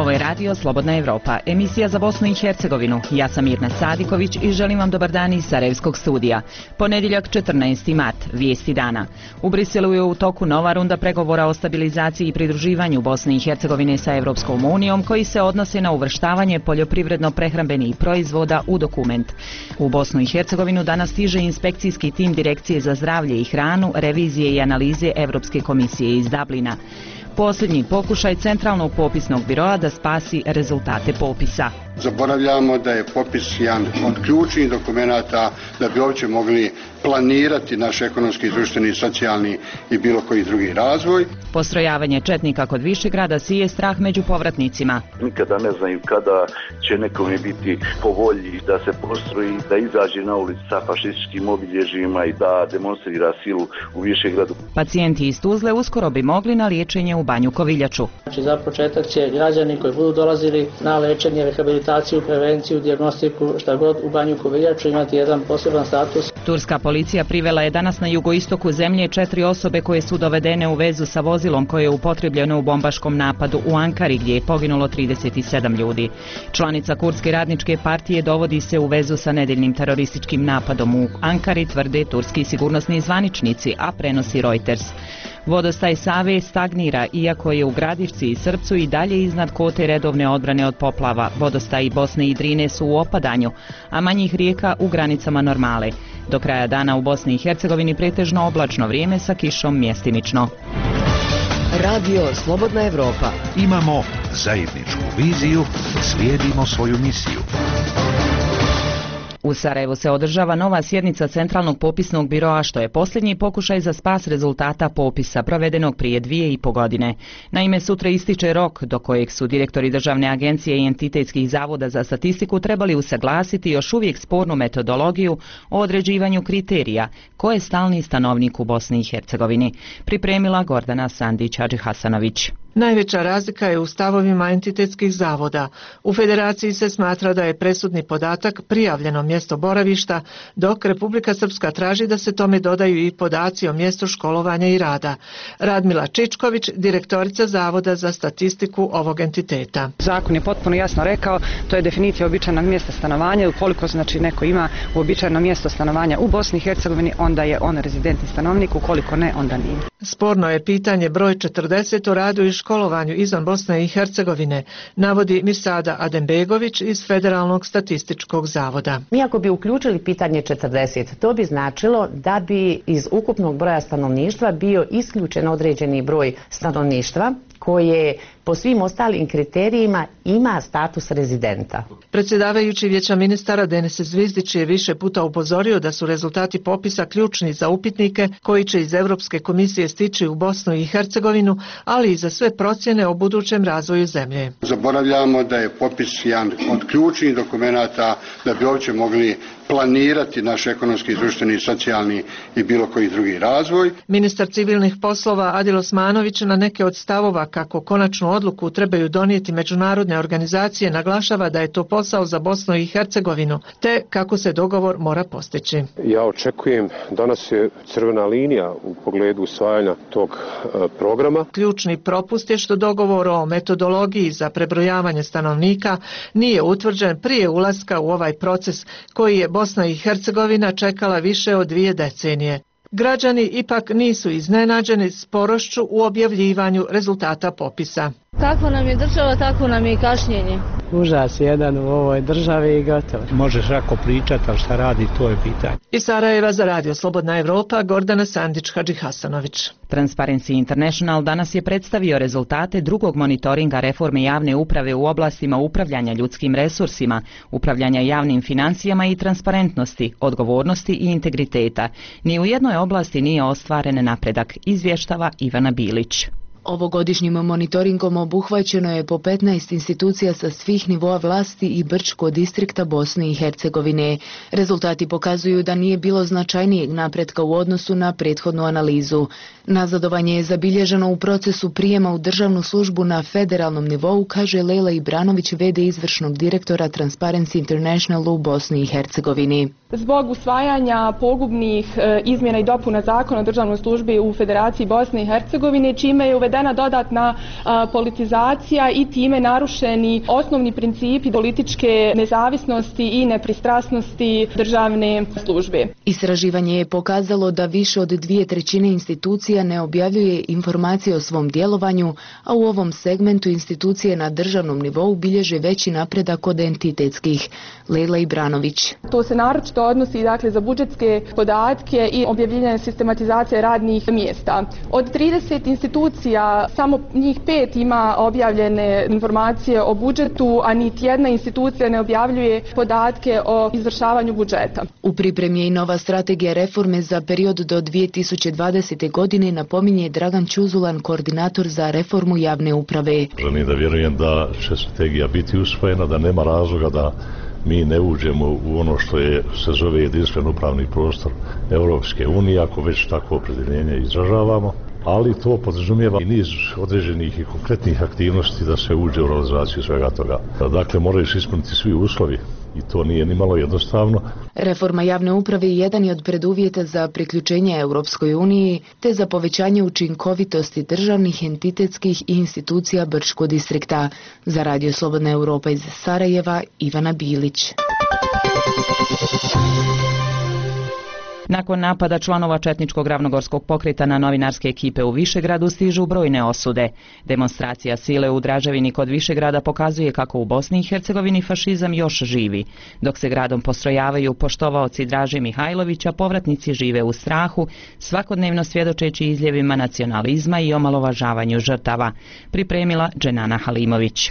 Ovo je radio Slobodna Evropa, emisija za Bosnu i Hercegovinu. Ja sam Mirna Sadiković i želim vam dobar dan iz Sarajevskog studija. Ponedjeljak 14. mart, vijesti dana. U Briselu je u toku nova runda pregovora o stabilizaciji i pridruživanju Bosne i Hercegovine sa Europskom unijom koji se odnose na uvrštavanje poljoprivredno-prehrambenih proizvoda u dokument. U Bosnu i Hercegovinu danas stiže inspekcijski tim Direkcije za zdravlje i hranu, revizije i analize Europske komisije iz Dublina. Posljednji pokušaj Centralnog popisnog biroa da spasi rezultate popisa. Zaboravljamo da je popis jedan od ključnih dokumenata da bi uopće mogli planirati naš ekonomski, društveni, socijalni i bilo koji drugi razvoj. Postrojavanje četnika kod Višegrada sije strah među povratnicima. Nikada ne znaju kada će nekome biti po volji da se postroji, da izađe na ulicu sa fašističkim obilježjima i da demonstrira silu u Višegradu. Pacijenti iz Tuzle uskoro bi mogli na liječenje u Banju Koviljaču. Za početak će građani koji budu dolazili na liječenje, rehabilitaciju, prevenciju, dijagnostiku, šta god u Banju Koviljaču imati jedan poseban status. Turska policija privela je danas na jugoistoku zemlje 4 osobe koje su dovedene u vezu sa vozilom koje je upotrijebljeno u bombaškom napadu u Ankari gdje je poginulo 37 ljudi. Članica Kurdske radničke partije dovodi se u vezu sa nedeljnim terorističkim napadom u Ankari, tvrde turski sigurnosni zvaničnici, a prenosi Reuters. Vodostaj Save stagnira, iako je u Gradišci i Srpcu i dalje iznad kote redovne odbrane od poplava. Vodostaji Bosne i Drine su u opadanju, a manjih rijeka u granicama normale. Do kraja dana u Bosni i Hercegovini pretežno oblačno vrijeme sa kišom mjestimično. Radio Slobodna Evropa. Imamo zajedničku viziju, slijedimo svoju misiju. U Sarajevu se održava nova sjednica Centralnog popisnog biroa, što je posljednji pokušaj za spas rezultata popisa provedenog prije 2,5 godine. Naime, sutra ističe rok do kojeg su direktori državne agencije i entitetskih zavoda za statistiku trebali usaglasiti još uvijek spornu metodologiju o određivanju kriterija ko je stalni stanovnik u Bosni i Hercegovini. Pripremila Gordana Sandić-Hadžihasanović. Najveća razlika je u stavovima entitetskih zavoda. U federaciji se smatra da je presudni podatak prijavljeno mjesto boravišta, dok Republika Srpska traži da se tome dodaju i podaci o mjestu školovanja i rada. Radmila Čičković, direktorica Zavoda za statistiku ovog entiteta. Zakon je potpuno jasno rekao, to je definicija uobičajenog mjesta stanovanja. Ukoliko znači neko ima uobičajeno mjesto stanovanja u Bosni i Hercegovini, onda je on rezidentni stanovnik, ukoliko ne, onda nije. Sporno je pitanje broj 40 o radu i školovanju izvan Bosne i Hercegovine, navodi Mirsada Adembegović iz Federalnog statističkog zavoda. Mi ako bi uključili pitanje 40, to bi značilo da bi iz ukupnog broja stanovništva bio isključen određeni broj stanovništva koje po svim ostalim kriterijima ima status rezidenta. Predsjedavajući Vijeća ministara Denis Zvizdić je više puta upozorio da su rezultati popisa ključni za upitnike koji će iz Europske komisije stići u Bosnu i Hercegovinu, ali i za sve procjene o budućem razvoju zemlje. Zaboravljamo da je popis jedan od ključnih dokumenata da bi uopće mogli planirati naš ekonomski, društveni, socijalni i bilo koji drugi razvoj. Ministar civilnih poslova Adil Osmanović na neke od stavova kako konačnu odluku trebaju donijeti međunarodne organizacije naglašava da je to posao za Bosnu i Hercegovinu, te kako se dogovor mora postići. Ja očekujem, danas je crvena linija u pogledu usvajanja tog programa. Ključni propust je što dogovor o metodologiji za prebrojavanje stanovnika nije utvrđen prije ulaska u ovaj proces koji je Bosna i Hercegovina čekala više od 2 decenije. Građani ipak nisu iznenađeni sporošću u objavljivanju rezultata popisa. Kako nam je država, tako nam je i kašnjenje. Užas jedan u ovoj državi i gotovo. Možeš lako pričati, ali šta radi, to je pitanje. Iz Sarajeva za Radio Slobodna Evropa, Gordana Sandić-Hadžihasanović. Transparency International danas je predstavio rezultate drugog monitoringa reforme javne uprave u oblastima upravljanja ljudskim resursima, upravljanja javnim financijama i transparentnosti, odgovornosti i integriteta. Ni u jednoj oblasti nije ostvaren napredak, izvještava Ivana Bilić. Ovogodišnjim monitoringom obuhvaćeno je po 15 institucija sa svih nivoa vlasti i Brčko distrikta Bosne i Hercegovine. Rezultati pokazuju da nije bilo značajnijeg napretka u odnosu na prethodnu analizu. Nazadovanje je zabilježeno u procesu prijema u državnu službu na federalnom nivou, kaže Lejla Ibranović, v.d. izvršnog direktora Transparency International u Bosni i Hercegovini. Zbog usvajanja pogubnih izmjena i dopuna zakona o državnoj službi u Federaciji Bosne i Hercegovine, čime je uvedena uvedena dodatna politizacija i time narušeni osnovni principi političke nezavisnosti i nepristrasnosti državne službe. Istraživanje je pokazalo da više od 2/3 institucija ne objavljuje informacije o svom djelovanju, a u ovom segmentu institucije na državnom nivou bilježe veći napredak od entitetskih. Lejla Ibranović. To se naročito odnosi za budžetske podatke i objavljivanje sistematizacije radnih mjesta. Od 30 institucija samo njih 5 ima objavljene informacije o budžetu, a niti jedna institucija ne objavljuje podatke o izvršavanju budžeta. U pripremi je i nova strategija reforme za period do 2020. godine, napominje Dragan Ćuzulan, koordinator za reformu javne uprave. Želim da vjerujem da će strategija biti usvojena, da nema razloga da mi ne uđemo u ono što se zove jedinstven upravni prostor Europske unije, ako već takvo opredjeljenje izražavamo, ali to podrazumijeva i niz određenih i konkretnih aktivnosti da se uđe u realizaciju svega toga. Dakle, moraju se ispuniti svi uslovi i to nije ni malo jednostavno. Reforma javne uprave je jedan od preduvjeta za priključenje Europskoj uniji te za povećanje učinkovitosti državnih, entitetskih i institucija Brčkog distrikta. Za Radio Slobodna Europa iz Sarajeva, Ivana Bilić. Nakon napada članova četničkog ravnogorskog pokreta na novinarske ekipe u Višegradu stižu brojne osude. Demonstracija sile u Draževini kod Višegrada pokazuje kako u Bosni i Hercegovini fašizam još živi. Dok se gradom postrojavaju poštovaoci Draže Mihajlovića, povratnici žive u strahu, svakodnevno svjedočeći izljevima nacionalizma i omalovažavanju žrtava. Pripremila Dženana Halimović.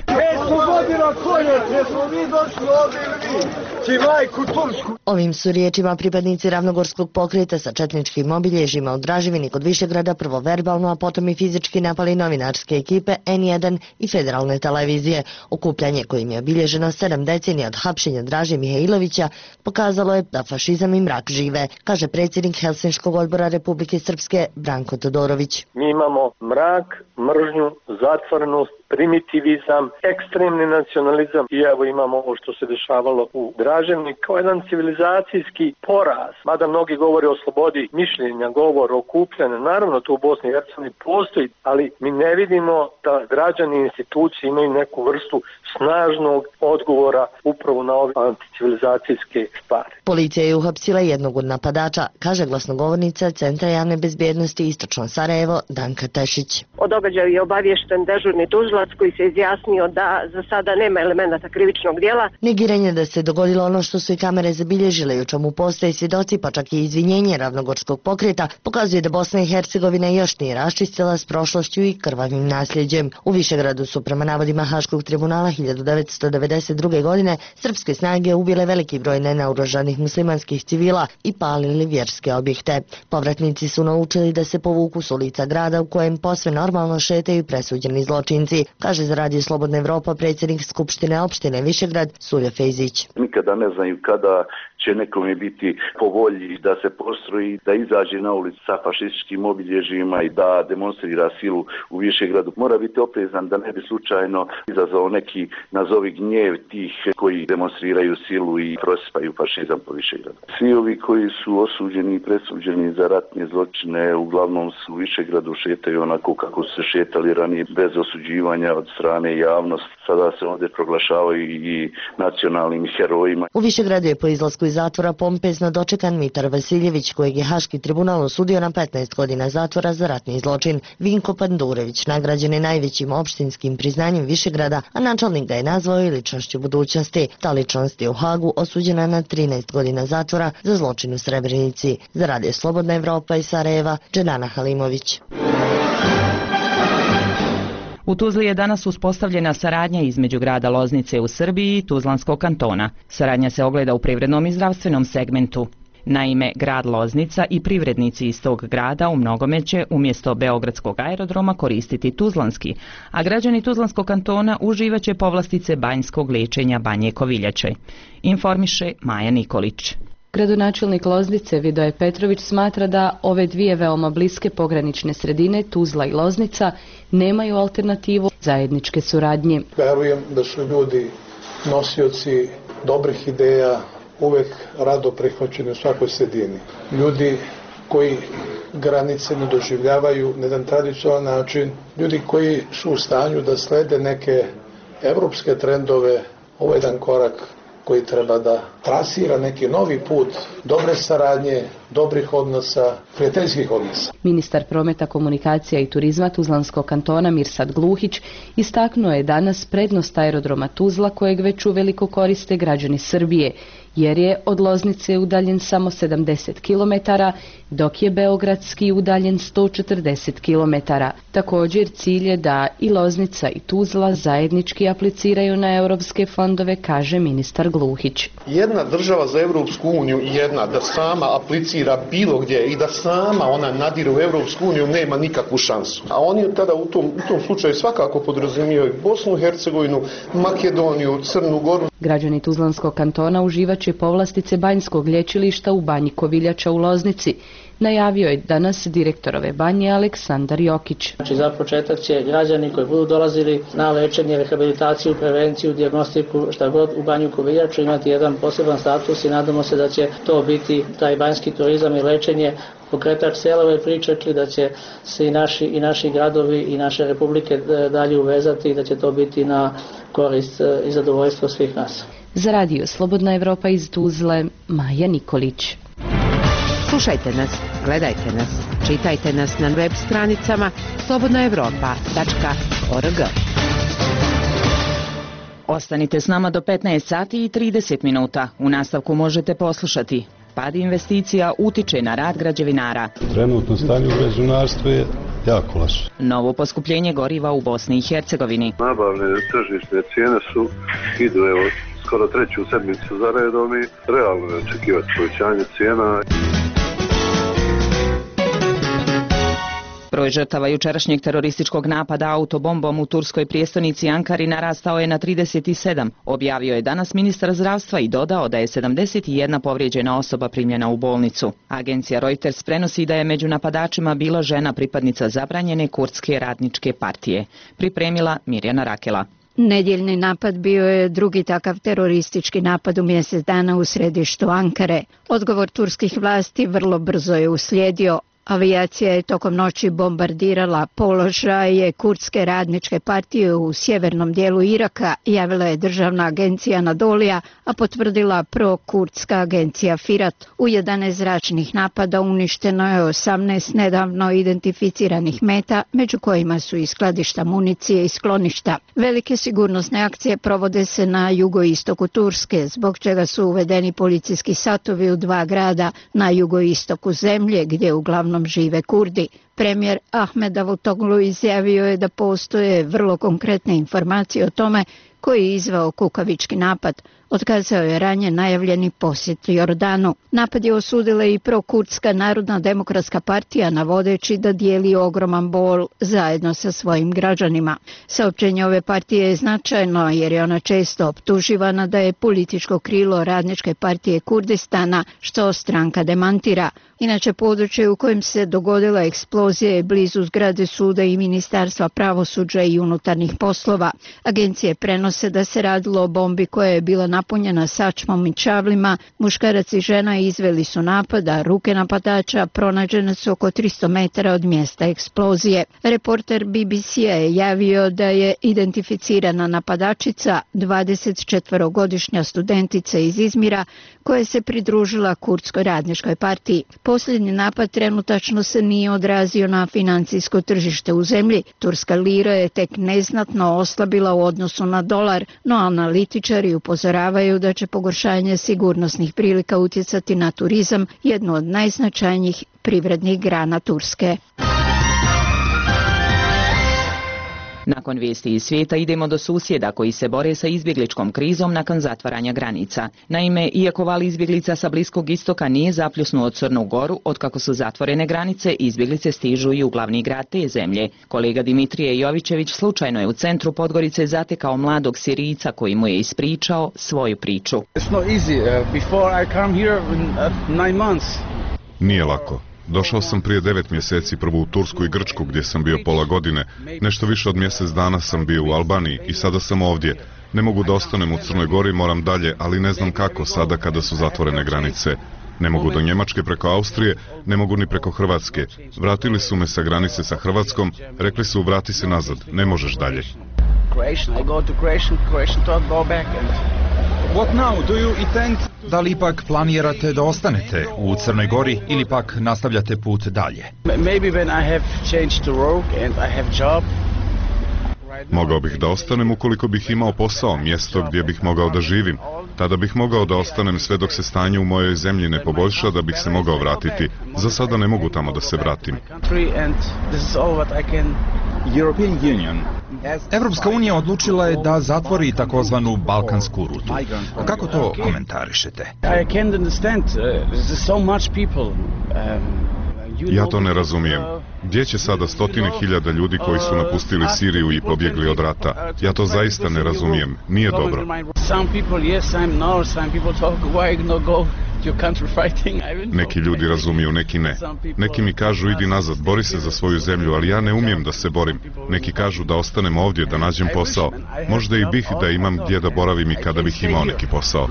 Ovim su riječima pripadnici ravnogorskog pokreta sa četničkim obilježjima u Draževini kod Višegrada prvo verbalno, a potom i fizički napali novinarske ekipe N1 i federalne televizije. Okupljanje kojim je obilježeno 7 decenija od hapšenja Draže Mihajlovića pokazalo je da fašizam i mrak žive, kaže predsjednik Helsinškog odbora Republike Srpske Branko Todorović. Mi imamo mrak, mržnju, zatvorenost, primitivizam, ekstremni nacionalizam i evo imamo ovo što se dešavalo u Draževini kao jedan civilizacijski poraz. Mada mnogi govore o slobodi mišljenja, govor o okupljanju, naravno to u Bosni i Hercegovini postoji, ali mi ne vidimo da građani i institucije imaju neku vrstu snažnog odgovora upravo na ove anticivilizacijske stvari. Policija je uhapsila jednog od napadača, kaže glasnogovornica Centra javne bezbjednosti Istočno Sarajevo Danka Tešić. O događaju je obaviješten dežurni tužilac koji se izjasnio da za sada nema elemenata krivičnog djela. Negiranje da se dogodilo ono što su i kamere zabilježile i u čemu postoje svjedoci, pa čak i izvinjenje ravnogorskog pokreta, pokazuje da Bosna i Hercegovina još nije raščistila s prošlošću i krvavim nasljeđem. U Višegradu su prema navodima Haškog tribunala 1992. godine srpske snage ubile veliki broj nenaoružanih muslimanskih civila i palili vjerske objekte. Povratnici su naučili da se povuku s ulica grada u kojem posve normalno šetaju presuđeni zločinci, kaže za Radio Slobodna Evropa predsjednik Skupštine opštine Višegrad Sulja Fejzić. Nikada ne znaju kada će nekome biti po volji da se postroji, da izađe na ulicu sa fašističkim obilježjima i da demonstrira silu u Višegradu. Mora biti oprezan da ne bi slučajno izazvao neki nazovi gnjev tih koji demonstriraju silu i prosipaju fašizam po Višegradu. Svi ovi koji su osuđeni i presuđeni za ratne zločine uglavnom su u Višegradu šetaju onako kako su se šetali ranije bez osuđivanja od strane javnosti. Sada se ovdje proglašavaju i nacionalnim herojima. U Višegradu je po izlasku iz zatvora pompezno dočekan Mitar Vasiljević, kojeg je Haški tribunal osudio na 15 godina zatvora za ratni zločin. Vinko Pandurević nagrađen je najvećim opštinskim priznanjem Višegrada, a načelnik ga je nazvao i ličnošću budućnosti. Ta ličnost je u Hagu osuđena na 13 godina zatvora za zločin u Srebrenici. Za Radio Slobodna Evropa iz Sarajeva, Dženana Halimović. U Tuzli je danas uspostavljena saradnja između grada Loznice u Srbiji i Tuzlanskog kantona. Saradnja se ogleda u privrednom i zdravstvenom segmentu. Naime, grad Loznica i privrednici iz tog grada u mnogome će umjesto Beogradskog aerodroma koristiti Tuzlanski, a građani Tuzlanskog kantona uživaće povlastice banjskog liječenja Banje Koviljače. Informiše Maja Nikolić. Gradonačelnik Loznice Vidoje Petrović smatra da ove dvije veoma bliske pogranične sredine, Tuzla i Loznica, nemaju alternativu zajedničke suradnje. Verujem da su ljudi nosioci dobrih ideja, uvek rado prihvaćeni u svakoj sredini. Ljudi koji granice ne doživljavaju na jedan tradicionalan način. Ljudi koji su u stanju da slede neke evropske trendove, ovo je jedan korak koji treba da trasira neki novi put dobre saradnje, dobrih odnosa, prijateljskih odnosa. Ministar prometa, komunikacija i turizma Tuzlanskog kantona Mirsad Gluhić istaknuo je danas prednost aerodroma Tuzla kojeg već uveliko koriste građani Srbije, jer je od Loznice udaljen samo 70 km, dok je beogradski udaljen 140 km. Također cilj je da i Loznica i Tuzla zajednički apliciraju na europske fondove, kaže ministar Gluhić. Jedna država za Europsku uniju, jedna da sama aplicira bilo gdje i da sama ona nadire u Europsku uniju, nema nikakvu šansu. A oni tada u tom slučaju svakako podrazumijevaju Bosnu i Hercegovinu, Makedoniju, Crnu Goru. Građani Tuzlanskog kantona uživaće povlastice banjskog lječilišta u banji Koviljača u Loznici. Najavio je danas direktor ove banje Aleksandar Jokić. Znači, za početak će građani koji budu dolazili na lečenje, rehabilitaciju, prevenciju, dijagnostiku, šta god u banju Koviljaču imati jedan poseban status i nadamo se da će to biti taj banjski turizam i lečenje pokretač cijele ove priče, da će se i naši gradovi i naše republike dalje uvezati i da će to biti na korist i zadovoljstvo svih nas. Za radio Slobodna Evropa iz Tuzle, Maja Nikolić. Slušajte nas, gledajte nas, čitajte nas na web stranicama slobodnaevropa.org. Ostanite s nama do 15 sati i 30 minuta. U nastavku možete poslušati: pad investicija utiče na rad građevinara. Trenutno stanje u građevinarstvu je jako loše. Novo poskupljenje goriva u Bosni i Hercegovini. Nabavne tržišne cijene idu skoro treću sedmicu za redom i realno je očekivati povećanje cijena. Broj žrtava jučerašnjeg terorističkog napada autobombom u turskoj prijestolnici Ankari narastao je na 37, objavio je danas ministar zdravstva i dodao da je 71 povrijeđena osoba primljena u bolnicu. Agencija Reuters prenosi da je među napadačima bila žena pripadnica zabranjene kurdske radničke partije. Pripremila Mirjana Rakela. Nedjeljni napad bio je drugi takav teroristički napad u mjesec dana u središtu Ankare. Odgovor turskih vlasti vrlo brzo je uslijedio. Avijacija je tokom noći bombardirala položaje kurdske radničke partije u sjevernom dijelu Iraka, javila je državna agencija Anadolija, a potvrdila pro-kurdska agencija Firat. U 11 zračnih napada uništeno je 18 nedavno identificiranih meta, među kojima su i skladišta municije i skloništa. Velike sigurnosne akcije provode se na jugoistoku Turske, zbog čega su uvedeni policijski satovi u 2 grada na jugoistoku zemlje, gdje uglavnom žive Kurdi. Premijer Ahmed Davutoglu izjavio je da postoje vrlo konkretne informacije o tome koji je izveo kukavički napad. Otkazao je ranije najavljeni posjet Jordanu. Napad je osudila i prokurdska Narodna demokratska partija, navodeći da dijeli ogroman bol zajedno sa svojim građanima. Saopćenje ove partije je značajno jer je ona često optuživana da je političko krilo Radničke partije Kurdistana, što stranka demantira. Inače, područje u kojem se dogodila eksplozija je blizu zgrade suda i Ministarstva pravosuđa i unutarnjih poslova. Agencije prenose da se radilo o bombi koja je bila napunjena sačmom i čavlima. Muškarac i žena izveli su napad, a ruke napadača pronađene su oko 300 metara od mjesta eksplozije. Reporter BBC-a je javio da je identificirana napadačica 24-godišnja studentica iz Izmira koja se pridružila Kurdskoj radničkoj partiji. Posljednji napad trenutačno se nije odrazio na financijsko tržište u zemlji. Turska lira je tek neznatno oslabila u odnosu na dolar, no analitičari upozoravaju da će pogoršanje sigurnosnih prilika utjecati na turizam, jednu od najznačajnijih privrednih grana Turske. Nakon vijesti iz svijeta idemo do susjeda koji se bore sa izbjegličkom krizom nakon zatvaranja granica. Naime, iako val izbjeglica sa Bliskog istoka nije zapljusnuo Crnu Goru, otkako su zatvorene granice, izbjeglice stižu i u glavni grad te zemlje. Kolega Dimitrije Jovićević slučajno je u centru Podgorice zatekao mladog Sirijca koji mu je ispričao svoju priču. Nije lako. Došao sam prije 9 mjeseci prvo u Tursku i Grčku gdje sam bio pola godine. Nešto više od mjesec dana sam bio u Albaniji i sada sam ovdje. Ne mogu da ostanem u Crnoj Gori, moram dalje, ali ne znam kako sada kada su zatvorene granice. Ne mogu do Njemačke preko Austrije, ne mogu ni preko Hrvatske. Vratili su me sa granice sa Hrvatskom, rekli su vrati se nazad, ne možeš dalje. Da li ipak planirate da ostanete u Crnoj Gori ili pak nastavljate put dalje? Mogao bih da ostanem ukoliko bih imao posao, mjesto gdje bih mogao da živim. Tada bih mogao da ostanem sve dok se stanje u mojoj zemlji ne poboljša da bih se mogao vratiti. Za sada ne mogu tamo da se vratim. Evropska unija odlučila je da zatvori takozvanu balkansku rutu. Kako to komentarišete? Ja to ne razumijem. Gdje će sada 100.000 ljudi koji su napustili Siriju i pobjegli od rata? Ja to zaista ne razumijem. Nije dobro. Neki ljudi razumiju, neki ne. Neki mi kažu idi nazad, bori se za svoju zemlju, ali ja ne umijem da se borim. Neki kažu da ostanem ovdje, da nađem posao. Možda i bih da imam gdje da boravim i kada bih imao neki posao.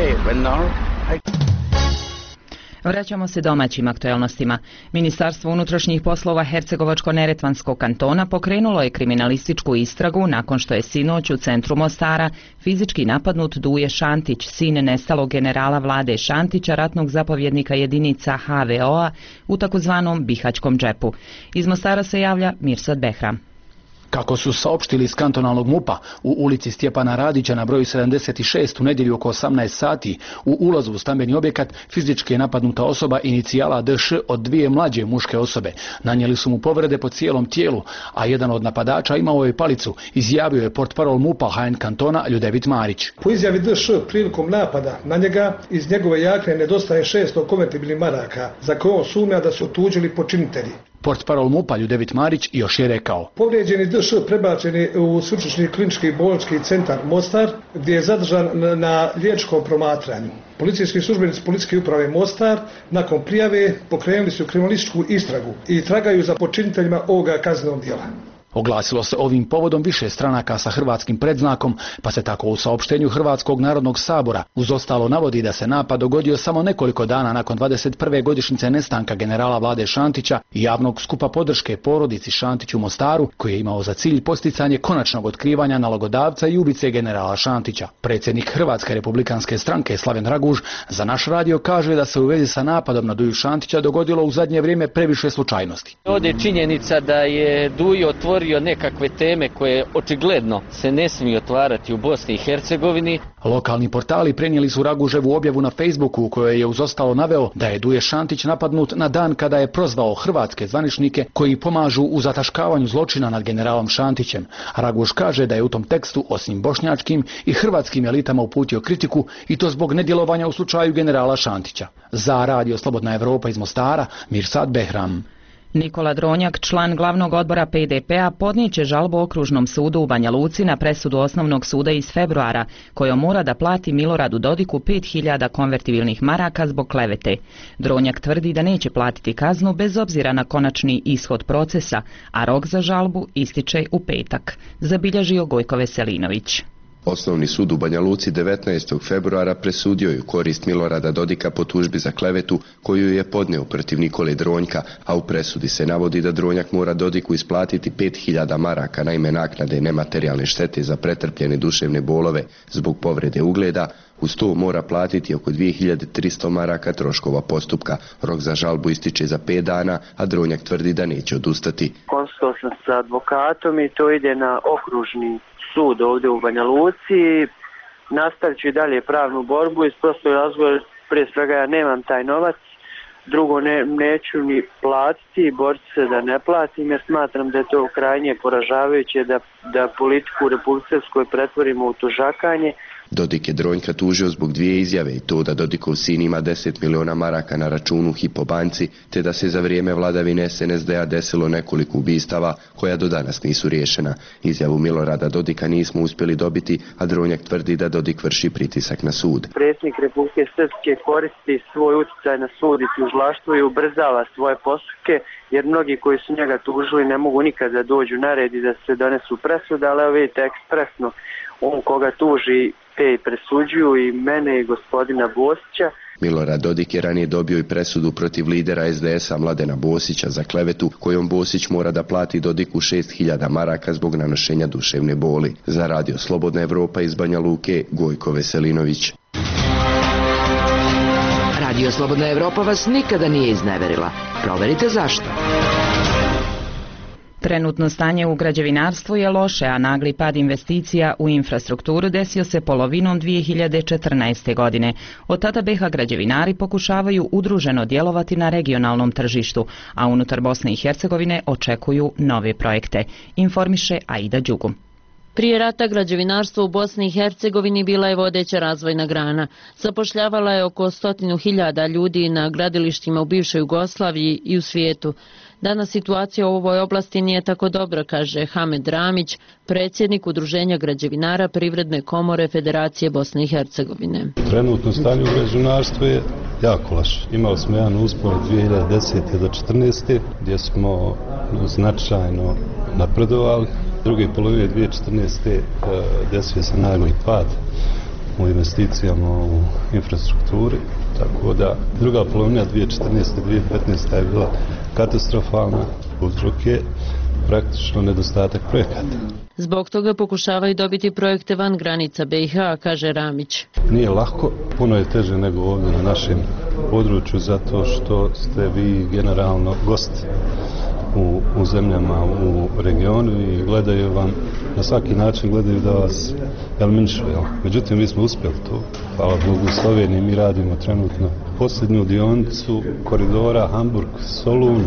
Vraćamo se domaćim aktuelnostima. Ministarstvo unutrašnjih poslova Hercegovačko-neretvanskog kantona pokrenulo je kriminalističku istragu nakon što je sinoć u centru Mostara fizički napadnut Duje Šantić, sin nestalog generala Vlade Šantića, ratnog zapovjednika jedinica HVO-a u takozvanom Bihaćkom džepu. Iz Mostara se javlja Mirsad Behram. Kako su saopštili iz kantonalnog MUP-a, u ulici Stjepana Radića na broju 76 u nedjelju oko 18 sati u ulazu u stambeni objekat fizički je napadnuta osoba inicijala DŠ od dvije mlađe muške osobe. Nanijeli su mu povrede po cijelom tijelu, a jedan od napadača imao je palicu, izjavio je portparol MUP-a HN kantona Ljudevit Marić. Po izjavi DŠ prilikom napada na njega iz njegove jakne nedostaje 600 konvertibilnih maraka za koje on sumnja da su otuđili počinitelji. Portparol MUP-a Ljudevit Marić još je rekao. Povrijeđeni DŠ prebačen je u Sveučilišni klinički bolnički centar Mostar gdje je zadržan na liječničkom promatranju. Policijski službenici Policijske uprave Mostar nakon prijave pokrenuli su kriminalističku istragu i tragaju za počiniteljima ovoga kaznenog djela. Oglasilo se ovim povodom više stranaka sa hrvatskim predznakom, pa se tako u saopštenju Hrvatskog narodnog sabora uz ostalo navodi da se napad dogodio samo nekoliko dana nakon 21. godišnjice nestanka generala Vlade Šantića i javnog skupa podrške porodici Šantić u Mostaru, koji je imao za cilj posticanje konačnog otkrivanja nalogodavca i ubice generala Šantića. Predsjednik Hrvatske republikanske stranke Slaven Raguž za naš radio kaže da se u vezi sa napadom na Duju Šantića dogodilo u zadnje vrijeme previše slučajnosti. Ovdje je činjenica da je Dujo otvorio nekakve teme koje očigledno se ne smiju otvarati u Bosni i Hercegovini. Lokalni portali prenijeli su Raguževu objavu na Facebooku u kojoj je uz ostalo naveo da je Duje Šantić napadnut na dan kada je prozvao hrvatske zvaničnike koji pomažu u zataškavanju zločina nad generalom Šantićem. Raguž kaže da je u tom tekstu osim bošnjačkim i hrvatskim elitama uputio kritiku i to zbog nedjelovanja u slučaju generala Šantića. Za Radio Slobodna Evropa iz Mostara, Mirsad Behram. Nikola Dronjak, član glavnog odbora PDP-a, podnijet žalbu Okružnom sudu u Banja Luci na presudu Osnovnog suda iz februara, kojom mora da plati Miloradu Dodiku 5.000 konvertibilnih maraka zbog klevete. Dronjak tvrdi da neće platiti kaznu bez obzira na konačni ishod procesa, a rok za žalbu ističe u petak, zabilježio Gojko Veselinović. Osnovni sud u Banja Luci 19. februara presudio je u korist Milorada Dodika po tužbi za klevetu koju je podneo protiv Nikole Dronjka, a u presudi se navodi da Dronjak mora Dodiku isplatiti 5.000 maraka na ime naknade nematerijalne štete za pretrpljene duševne bolove zbog povrede ugleda. Uz to mora platiti oko 2.300 maraka troškova postupka. Rok za žalbu ističe za 5 dana, a Dronjak tvrdi da neće odustati. Konsultovao sam sa advokatom i to ide na okružni sud ovdje u Banja Luci. Nastavit ću i dalje pravnu borbu iz prostog razloga, prije svega ja nemam taj novac, drugo neću ni platiti i boriti se da ne platim jer smatram da je to krajnje poražavajuće da politiku u Republici Srpskoj pretvorimo u tužakanje. Dodik je Dronjka tužio zbog dvije izjave i to da Dodikov sin ima 10 miliona maraka na računu u Hypo banci, te da se za vrijeme vladavine SNSD-a desilo nekoliko ubistava koja do danas nisu riješena. Izjavu Milorada Dodika nismo uspjeli dobiti, a Dronjak tvrdi da Dodik vrši pritisak na sud. Predsjednik Republike Srpske koristi svoj utjecaj na sud i tužilaštvo i ubrzava svoje postupke, jer mnogi koji su njega tužili ne mogu nikada dođu na red i da se donesu presude, ali evo vidite ekspresno on koga tuži te presuđuju i mene i gospodina Bosića. Milorad Dodik je ranije dobio i presudu protiv lidera SDS-a Mladena Bosića za klevetu kojom Bosić mora da plati Dodiku 6.000 maraka zbog nanošenja duševne boli. Za Radio Slobodna Evropa iz Banja Luke, Gojko Veselinović. Radio Slobodna Evropa vas nikada nije izneverila. Proverite zašto. Trenutno stanje u građevinarstvu je loše, a nagli pad investicija u infrastrukturu desio se polovinom 2014. godine. Od tada BiH građevinari pokušavaju udruženo djelovati na regionalnom tržištu, a unutar Bosne i Hercegovine očekuju nove projekte, informiše Aida Đugum. Prije rata građevinarstvo u Bosni i Hercegovini bila je vodeća razvojna grana. Zapošljavala je oko 100.000 ljudi na gradilištima u bivšoj Jugoslaviji i u svijetu. Danas situacija u ovoj oblasti nije tako dobra, kaže Hamed Ramić, predsjednik Udruženja građevinara Privredne komore Federacije Bosne i Hercegovine. Trenutno stanje u građevinarstvu je jako loše. Imali smo jedan uspon 2010. do 2014. gdje smo značajno napredovali. Druge polovine 2014. desio se nagli pad u investicijama u infrastrukturi, tako da druga polovina 2014-2015 je bila katastrofalna, uzrok je praktično nedostatak projekata. Zbog toga pokušavaju dobiti projekte van granica BiH, kaže Ramić. Nije lako, puno je teže nego ovdje na našem području, zato što ste vi generalno gosti u zemljama u regionu i gledaju vam, na svaki način gledaju da vas eliminišu. Međutim, mi smo uspjeli to. Hvala Bogu, u Sloveniji mi radimo trenutno posljednju dionicu koridora Hamburg-Solun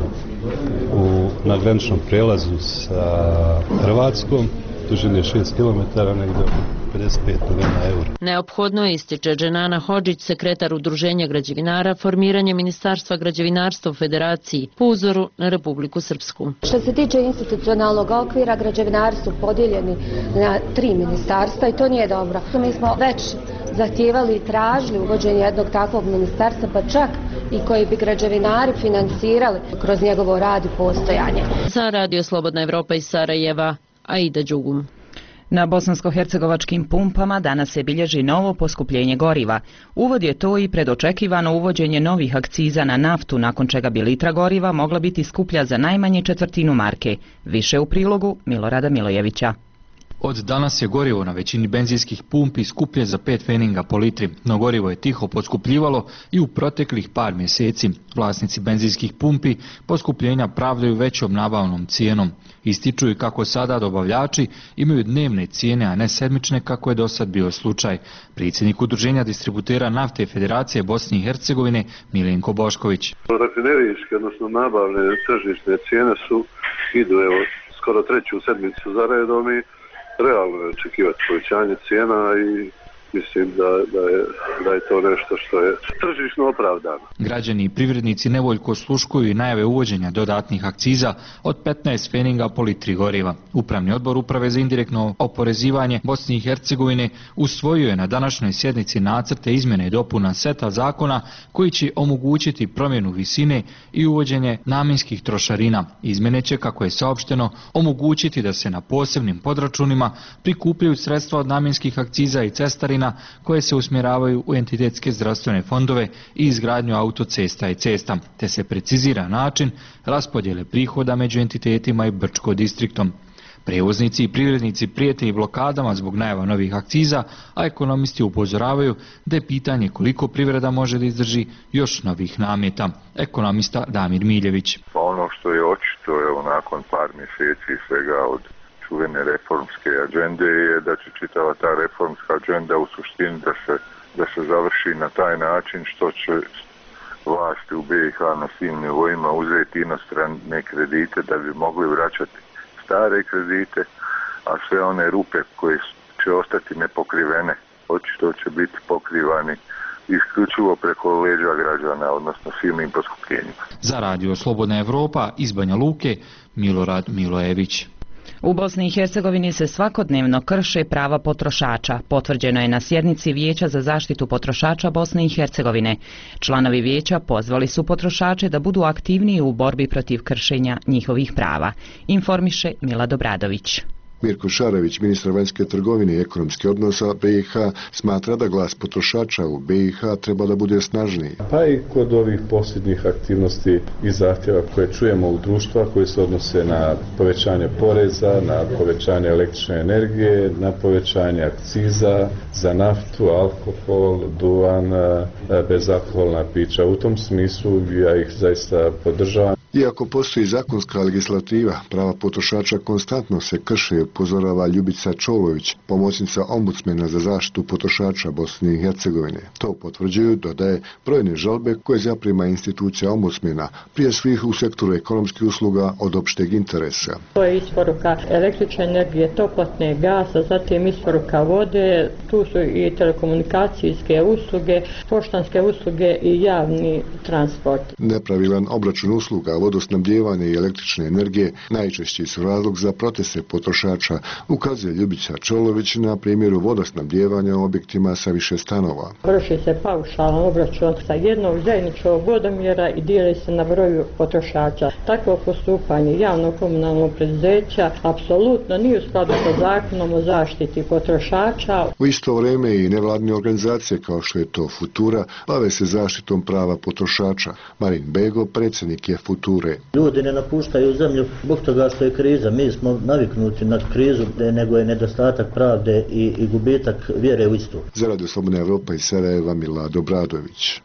na graničnom prelazu sa Hrvatskom. Dužine 6 km, negdje 55 milijuna eura. Neophodno ističe Dženana Hodžić, sekretar Udruženja građevinara, formiranje Ministarstva građevinarstva u Federaciji po uzoru na Republiku Srpsku. Što se tiče institucionalnog okvira, građevinari su podijeljeni na 3 ministarstva i to nije dobro. Mi smo već zahtijevali i tražili uvođenje jednog takvog ministarstva, pa čak i koji bi građevinari financirali kroz njegovo rad i postojanje. Za Radio Slobodna Evropa iz Sarajeva, Aida Đugum. Na bosansko-hercegovačkim pumpama danas se bilježi novo poskupljenje goriva. Uvod je to i predočekivano uvođenje novih akciza na naftu, nakon čega bi litra goriva mogla biti skuplja za najmanje četvrtinu marke. Više u prilogu Milorada Milojevića. Od danas je gorivo na većini benzinskih pumpi skuplje za 5 pfeninga po litri, no gorivo je tiho poskupljivalo i u proteklih par mjeseci. Vlasnici benzinskih pumpi poskupljenja pravdaju većom nabavnom cijenom. Ističu i kako sada dobavljači imaju dnevne cijene, a ne sedmične kako je do sad bio slučaj. Predsjednik Udruženja distributera nafte Federacije Bosne i Hercegovine Milenko Bošković. Rafinerijske, odnosno nabavne tržišne cijene idu skoro 3. sedmicu za redom i realno je očekivati povećanje cijena i mislim da je to nešto što je tržišno opravdano. Građani i privrednici nevoljko osluškuju i najave uvođenja dodatnih akciza od 15 pfeninga po litri goriva. Upravni odbor Uprave za indirektno oporezivanje Bosne i Hercegovine usvojio je na današnjoj sjednici nacrte izmjene i dopuna seta zakona koji će omogućiti promjenu visine i uvođenje namjenskih trošarina. Izmjene će, kako je saopšteno, omogućiti da se na posebnim podračunima prikupljaju sredstva od namjenskih akciza i cestarina koje se usmjeravaju u entitetske zdravstvene fondove i izgradnju autocesta i cesta, te se precizira način raspodjele prihoda među entitetima i Brčko distriktom. Prevoznici i privrednici prijete i blokadama zbog najava novih akciza, a ekonomisti upozoravaju da je pitanje koliko privreda može da izdrži još novih nameta. Ekonomista Damir Miljević. Ono što je očito nakon par mjeseci svega od čuvene reformske agende je da će čitava ta reformska agenda u suštini da se završi na taj način što će vlasti u BiH na svim nivoima uzeti inostrane kredite da bi mogli vraćati stare kredite, a sve one rupe koje će ostati nepokrivene očito će biti pokrivani isključivo preko leđa građana, odnosno silnim poskupljenjima. Za Radio Slobodna Evropa iz Banja Luke, Milorad Milojević. U Bosni i Hercegovini se svakodnevno krše prava potrošača. Potvrđeno je na sjednici Vijeća za zaštitu potrošača Bosne i Hercegovine. Članovi vijeća pozvali su potrošače da budu aktivniji u borbi protiv kršenja njihovih prava, informiše Mila Dobradović. Mirko Šarević, ministar vanjske trgovine i ekonomske odnosa BiH, smatra da glas potrošača u BiH treba da bude snažniji. Pa i kod ovih posljednjih aktivnosti i zahtjeva koje čujemo u društva koji se odnose na povećanje poreza, na povećanje električne energije, na povećanje akciza za naftu, alkohol, duvan, bezalkoholna pića. U tom smislu ja ih zaista podržavam. Iako postoji zakonska legislativa, prava potrošača konstantno se krše, upozorava Ljubica Čolović, pomoćnica ombudsmena za zaštitu potrošača Bosne i Hercegovine. To potvrđuju, dodaje, brojne žalbe koje zaprima institucija ombudsmena, prije svih u sektoru ekonomskih usluga od opšteg interesa. To je isporuka električne energije, toplotne, gasa, zatim isporuka vode, tu su i telekomunikacijske usluge, poštanske usluge i javni transport. Nepravilan obračun usluga, vodosnabdijevanje i električne energije najčešći su razlog za proteste potrošača, ukazuje Ljubica Čolović na primjeru vodosnabdijevanja u objektima sa više stanova. Vrši se paušalan obračun sa jednog zajedničkog vodomjera i dijeli se na broju potrošača. Takvo postupanje javnog komunalnog preduzeća apsolutno nije u skladu sa zakonom o zaštiti potrošača. U isto vrijeme i nevladine organizacije kao što je to Futura bave se zaštitom prava potrošača. Marin Bego, predsjednik je Future. Ljudi ne napuštaju zemlju zbog toga što je kriza. Mi smo naviknuti na krizu, nego je nedostatak pravde i gubitak vjere u istu. Za Radio Slobodna Evropa iz Sarajeva, Milad Obradović.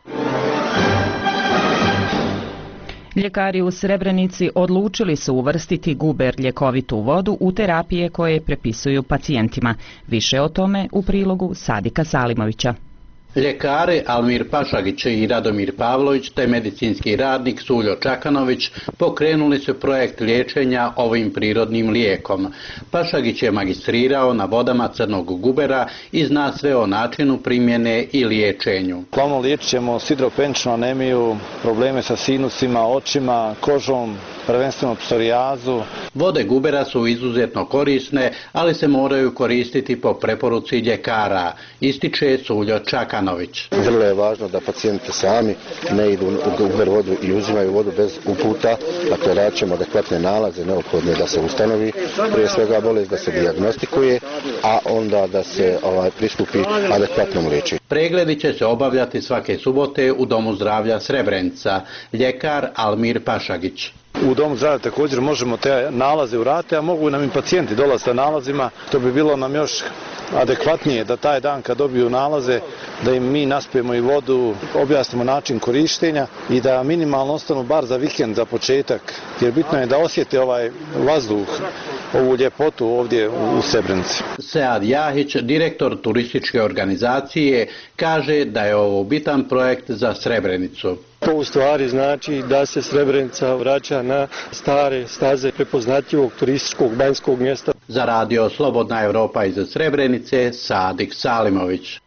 Ljekari u Srebrenici odlučili su uvrstiti guber ljekovitu vodu u terapije koje prepisuju pacijentima. Više o tome u prilogu Sadika Salimovića. Ljekari Almir Pašagić i Radomir Pavlović te medicinski radnik Suljo Čakanović pokrenuli su projekt liječenja ovim prirodnim lijekom. Pašagić je magistrirao na vodama crnog gubera i zna sve o načinu primjene i liječenju. Uglavnom liječit ćemo sidropenčnu anemiju, probleme sa sinusima, očima, kožom, prvenstveno psorijazu. Vode gubera su izuzetno korisne, ali se moraju koristiti po preporuci ljekara, ističe Suljo Čakanović. Vrlo je važno da pacijenti sami ne idu u guber vodu i uzimaju vodu bez uputa, dakle radit ćemo adekvatne nalaze, neophodne da se ustanovi, prije svega bolest da se dijagnostikuje, a onda da se pristupi adekvatnom liječenju. Pregledi će se obavljati svake subote u Domu zdravlja Srebrenica, ljekar Almir Pašagić. U Domu zdravlja također možemo te nalaze uraditi, a mogu nam i pacijenti dolaziti sa nalazima. To bi bilo nam još adekvatnije da taj dan kad dobiju nalaze, da im mi naspijemo i vodu, objasnimo način korištenja i da minimalno ostanu bar za vikend, za početak, jer bitno je da osjete ovaj vazduh, ovu ljepotu ovdje u Srebrenici. Sead Jahić, direktor turističke organizacije, kaže da je ovo bitan projekt za Srebrenicu. To u stvari znači da se Srebrenica vraća na stare staze prepoznatljivog turističkog banjskog mjesta. Za Radio Slobodna Evropa iz Srebrenice, Sadik Salimović.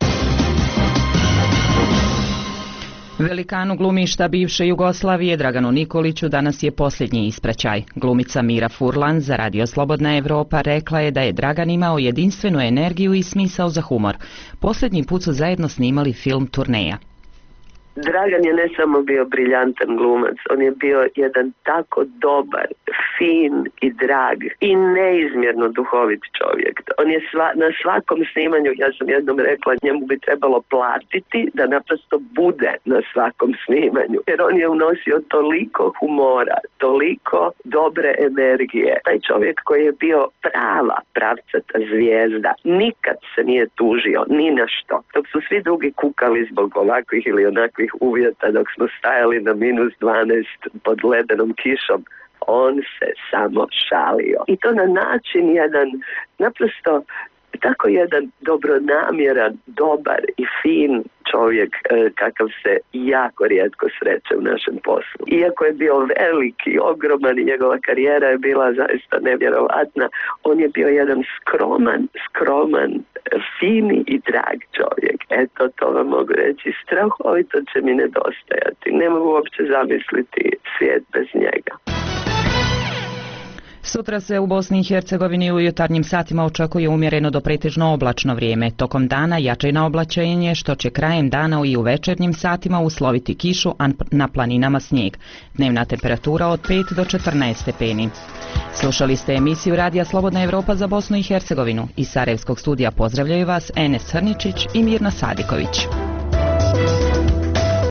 Velikanu glumišta bivše Jugoslavije Draganu Nikoliću danas je posljednji ispraćaj. Glumica Mira Furlan za Radio Slobodna Evropa rekla je da je Dragan imao jedinstvenu energiju i smisao za humor. Posljednji put su zajedno snimali film Turneja. Dragan je ne samo bio briljantan glumac, on je bio jedan tako dobar, fin i drag i neizmjerno duhovit čovjek. On je na svakom snimanju, ja sam jednom rekla, njemu bi trebalo platiti da naprosto bude na svakom snimanju. Jer on je unosio toliko humora, toliko dobre energije. Taj čovjek koji je bio prava pravcata zvijezda, nikad se nije tužio ni na što. Dok su svi drugi kukali zbog ovakvih ili onakvih uvjeta, dok smo stajali na -12 pod ledenom kišom, on se samo šalio. I to na način jedan, naprosto tako jedan dobronamjeran, dobar i fin čovjek kakav se jako rijetko sreće u našem poslu. Iako je bio veliki, ogroman i njegova karijera je bila zaista nevjerovatna, on je bio jedan skroman, fini i drag čovjek. Eto, to vam mogu reći, strahovito će mi nedostajati. Ne mogu uopće zamisliti svijet bez njega. Sutra se u Bosni i Hercegovini u jutarnjim satima očekuje umjereno do pretežno oblačno vrijeme. Tokom dana jače naoblačenje, što će krajem dana i u večernjim satima usloviti kišu, a na planinama snijeg. Dnevna temperatura od 5 do 14 stepeni. Slušali ste emisiju Radija Slobodna Evropa za Bosnu i Hercegovinu. Iz Sarajevskog studija pozdravljaju vas Enes Hrničić i Mirna Sadiković.